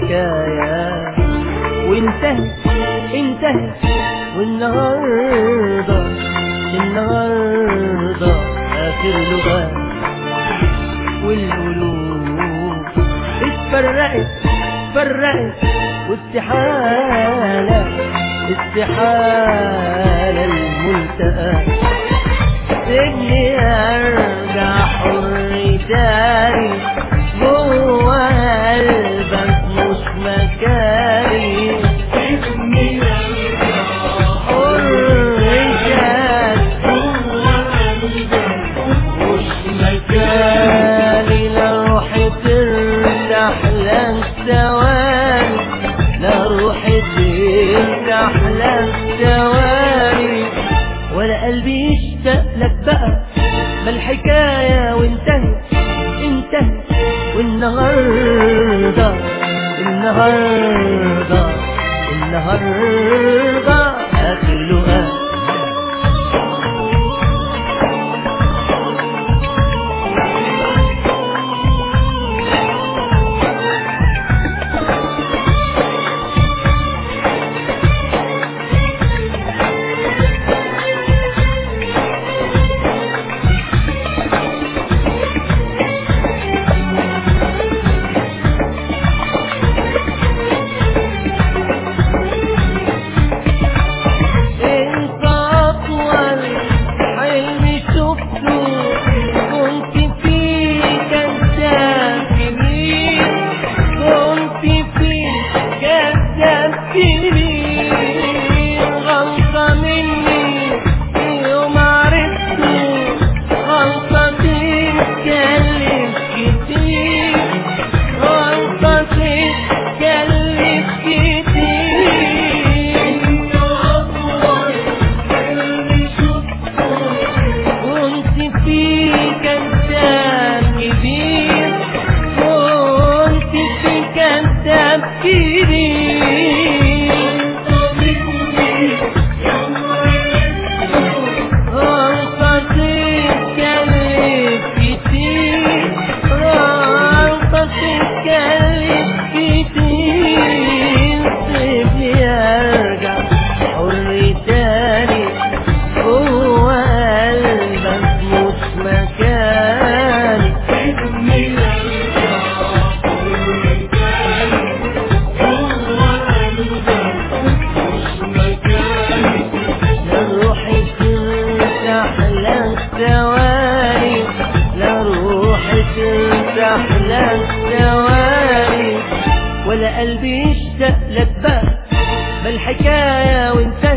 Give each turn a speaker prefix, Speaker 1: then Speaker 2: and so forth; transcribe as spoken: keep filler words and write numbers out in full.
Speaker 1: الحكاية وانتهت انتهت والنهاردة النهاردة آخر لغة والقلوب اتفرقت فرقت واستحالة استحالة الملتقى سيبني ارجع حر تاني جوه قلبك مش مكاني سيبني ارجع حر تاني جوه قلبك مش مكاني لا روحي ترتاح لك ثواني لا روحي ترتاح لك ثواني ولا قلبي يشتاق لك بقى ما الحكاية وانتهت انتهت والنهاردة النهاردة النهاردة آخر لقاء ولا قلبي يشتاق لك بقى ما الحكاية وانت